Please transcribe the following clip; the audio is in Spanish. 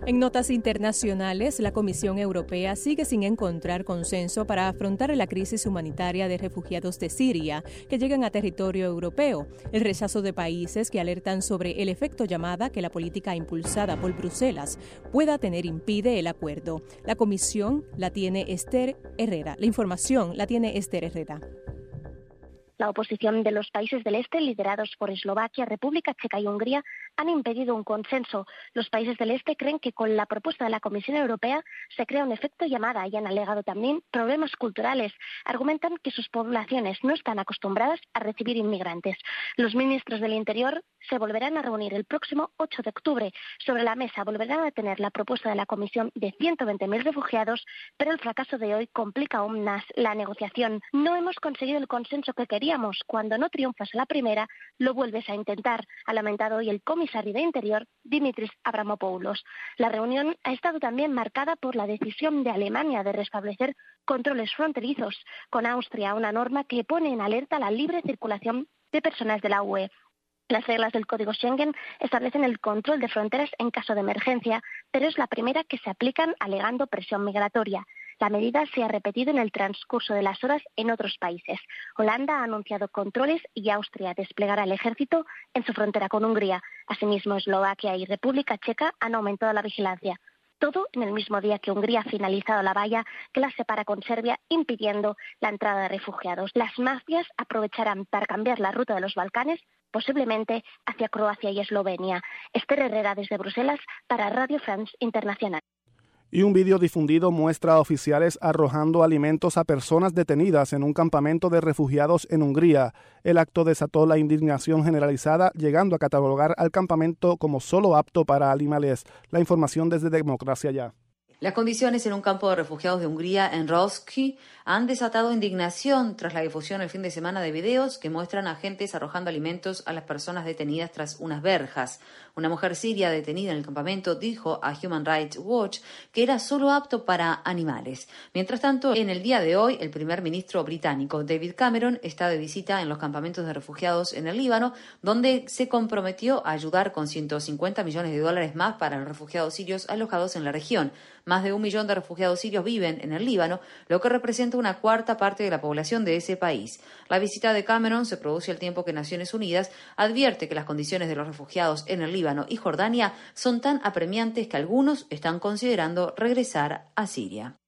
En notas internacionales, la Comisión Europea sigue sin encontrar consenso para afrontar la crisis humanitaria de refugiados de Siria que llegan a territorio europeo. El rechazo de países que alertan sobre el efecto llamada que la política impulsada por Bruselas pueda tener impide el acuerdo. La comisión la tiene Esther Herrera. La información la tiene Esther Herrera. La oposición de los países del este, liderados por Eslovaquia, República Checa y Hungría, han impedido un consenso. Los países del este creen que con la propuesta de la Comisión Europea se crea un efecto llamada y han alegado también problemas culturales. Argumentan que sus poblaciones no están acostumbradas a recibir inmigrantes. Los ministros del Interior se volverán a reunir el próximo 8 de octubre. Sobre la mesa volverán a tener la propuesta de la Comisión de 120.000 refugiados, pero el fracaso de hoy complica aún más la negociación. No hemos conseguido el consenso que queríamos. Cuando no triunfas a la primera, lo vuelves a intentar, ha lamentado hoy el comisario de Interior, Dimitris Avramopoulos. La reunión ha estado también marcada por la decisión de Alemania de restablecer controles fronterizos con Austria, una norma que pone en alerta la libre circulación de personas de la UE. Las reglas del Código Schengen establecen el control de fronteras en caso de emergencia, pero es la primera que se aplican alegando presión migratoria. La medida se ha repetido en el transcurso de las horas en otros países. Holanda ha anunciado controles y Austria desplegará el ejército en su frontera con Hungría. Asimismo, Eslovaquia y República Checa han aumentado la vigilancia. Todo en el mismo día que Hungría ha finalizado la valla que la separa con Serbia, impidiendo la entrada de refugiados. Las mafias aprovecharán para cambiar la ruta de los Balcanes, posiblemente hacia Croacia y Eslovenia. Esther Herrera desde Bruselas para Radio France Internacional. Y un vídeo difundido muestra a oficiales arrojando alimentos a personas detenidas en un campamento de refugiados en Hungría. El acto desató la indignación generalizada, llegando a catalogar al campamento como solo apto para animales. La información desde Democracia Ya. Las condiciones en un campo de refugiados de Hungría, en Roski, han desatado indignación tras la difusión el fin de semana de videos que muestran a agentes arrojando alimentos a las personas detenidas tras unas verjas. Una mujer siria detenida en el campamento dijo a Human Rights Watch que era solo apto para animales. Mientras tanto, en el día de hoy, el primer ministro británico David Cameron está de visita en los campamentos de refugiados en el Líbano, donde se comprometió a ayudar con $150 millones más para los refugiados sirios alojados en la región. Más de 1 millón de refugiados sirios viven en el Líbano, lo que representa una cuarta parte de la población de ese país. La visita de Cameron se produce al tiempo que Naciones Unidas advierte que las condiciones de los refugiados en el Líbano y Jordania son tan apremiantes que algunos están considerando regresar a Siria.